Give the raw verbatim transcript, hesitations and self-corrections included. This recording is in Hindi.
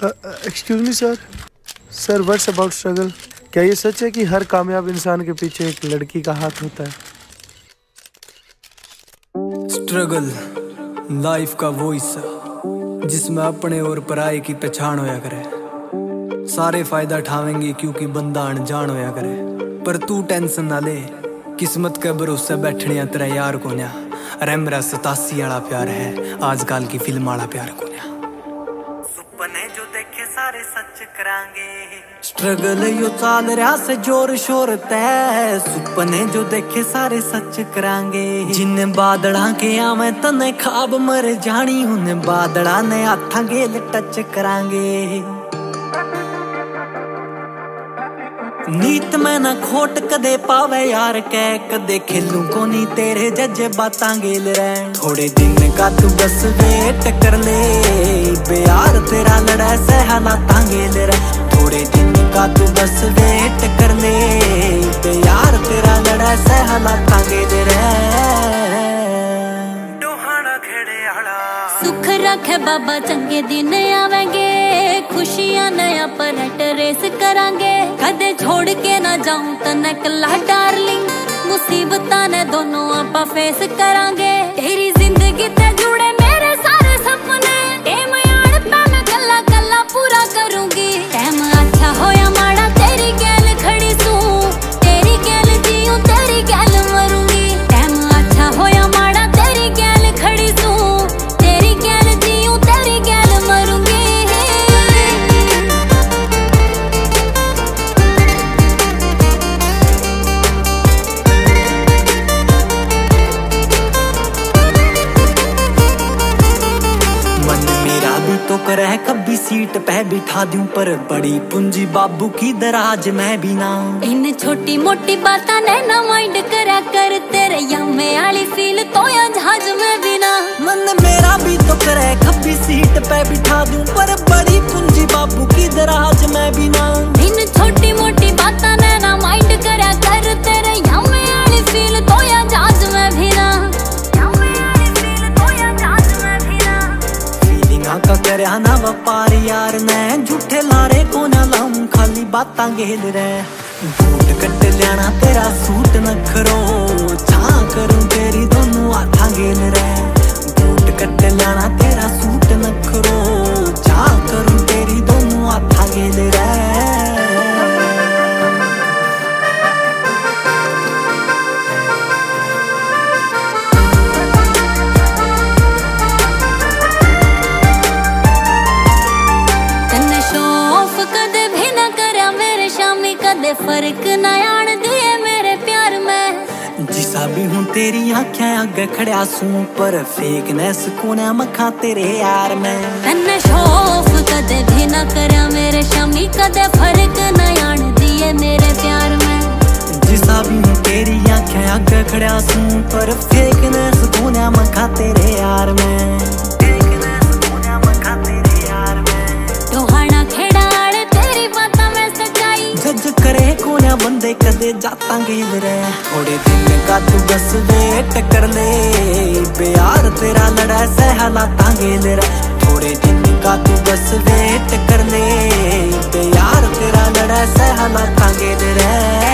Excuse me sir sir what's about struggle? क्या ये सच है कि हर कामयाब इंसान के पीछे एक लड़की का हाथ होता है? स्ट्रगल लाइफ का वो हिस्सा जिसमें अपने और पराये की पहचान होया करे। सारे फायदा उठावेंगे क्योंकि बंदा अनजान होया करे। पर तू टेंशन ना ले, किस्मत के भरोसे बैठने तेरा यार को न्या। अरे मेरा सतासी वाला प्यार है, आजकल की फिल्म वाला प्यार को न्या। सुपने जो देखे सारे सच करांगे। स्ट्रगल यो चाल रहा से जोर शोर तय। सुपने जो देखे सारे सच करांगे। जिन्ने बादड़ा के आवे तने खाब मर जानी, उन्हें बादड़ा ने हाथा गेल टच करांगे। नीत में ना खोट कदे पावे यार कै, कदे खेलू को नी तेरे जजे बातां गेल रहे। थोड़े दिन का तू बस वेट कर ले, बेयार तेरा लड़ा से हालातां गेल रहे। थोड़े दिन का तू बस वेट कर ले, बेयार तेरा लड़ा से हालातां गेल रहे। डोहाना खेड़े आला सुख रखे बाबा, चंगे दिन आवेंगे। खुशियां नया पलट रेस करांगे। कदे छोड़ के ना जाऊं तने कला डार्लिंग, मुसीबतां ने दोनों आपा फेस करांगे। तेरी जिंदगी ते जुड़े मेरे सारे सपने, टेम यार पे मैं कला कला पूरा करूंगी। टाइम अच्छा होया माड़ा तेरी गैल खड़ी सू, तेरी गैल जीऊं तेरी गैल मरूंगी। टाइम अच्छा होया माड़ा तेरी गैल खड़ी सू, तेरी गैल जीऊं तेरी गैल मरूंगी। तो करे कभी सीट पे बिठा दूं, पर बड़ी पूंजी बाबू की दराज में भी ना। इन छोटी मोटी बातां ने ना माइंड करा कर, तेरे यम्मे वाली फील तो या जहाज में भी ना। मन मेरा भी तो करे कभी सीट पे बिठा दूं, पर बड़ी पूंजी बाबू की दराज में भी ना। इन छोटी मोटी बातां ने ना माइंड करा कर, तेरे यम्मे वाली फील तो या जहाज में भी ना। का करया ना व्यापार यार ने, झूठे लारे को ना लाऊं खाली बातां गेल रहे। बूट कट लेना तेरा सूट नखरो, छा करूं तेरी दोनों हाथा गेल रहे। बूट कट लेना तेरा सूट नखरो, छा करूं तेरी दोनों हाथा गेल रहे। फर्क ना आन दिए मेरे प्यार में। जिसा भी हूँ तेरी आँखें आगे खड़ा सू, पर फेकनेस कोने मखा तेरे यार में। तन्ने शौफ कदे भी ना करया मेरे शामी, कदे फर्क ना आन दिए मेरे प्यार में। जिसा भी हूँ तेरी आँखें आगे खड़ा सू, पर फेकनेस कोने मखा तेरे यार में। फेकनेस कोने मखा तेरे यार में। डोहाना खेड़ा आड़े तेरी बातां में सच्चाई, जज करे कोने बंदे कदे जाता गेल रहे। थोड़े दिन का तू बस वेट कर ले, बेयार तेरा लड़ा से हालातां गेल रहे। थोड़े दिन का तू बस वेट कर ले, बेयार तेरा लड़ा से हालातां गेल रहे।